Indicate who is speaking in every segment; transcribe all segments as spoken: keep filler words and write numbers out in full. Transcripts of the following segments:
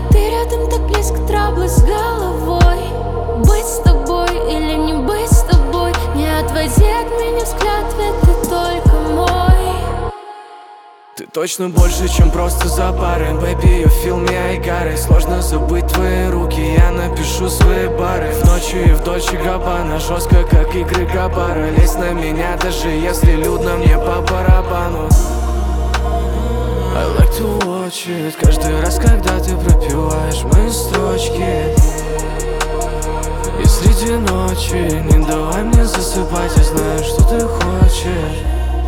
Speaker 1: Ты рядом так близко, траблы с головой. Быть с тобой или не быть с тобой, не отводи от меня взгляд, ведь ты только мой.
Speaker 2: Ты точно больше, чем просто за парой. Baby, you feel me, I got it. Сложно забыть твои руки, я напишу свои бары. В ночи и в Дольче Габбана, жестко, как игры Габбара. Лезь на меня, даже если людно, мне по барабану. I like to watch it. Каждый раз, когда ты пропиваешь мои строчки, и среди ночи не давай мне засыпать, я знаю, что ты хочешь.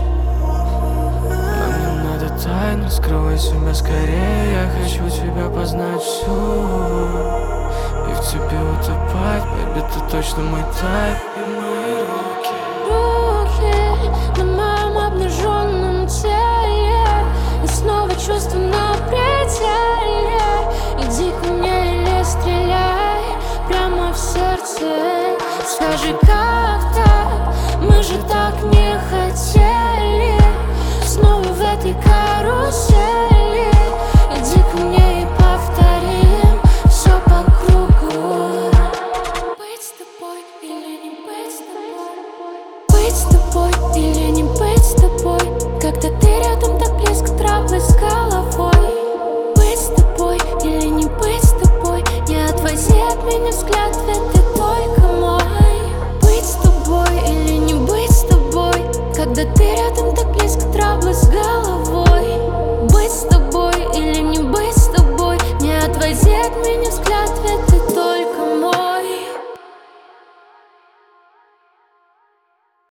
Speaker 2: Тайну, скрывай себя скорее, я хочу тебя познать всю и в тебе утопать, baby, ты точно мой тайп. И мои руки,
Speaker 1: руки на моем обнаженном теле, и снова чувства на пределе. Иди ко мне или стреляй прямо в сердце. Скажи,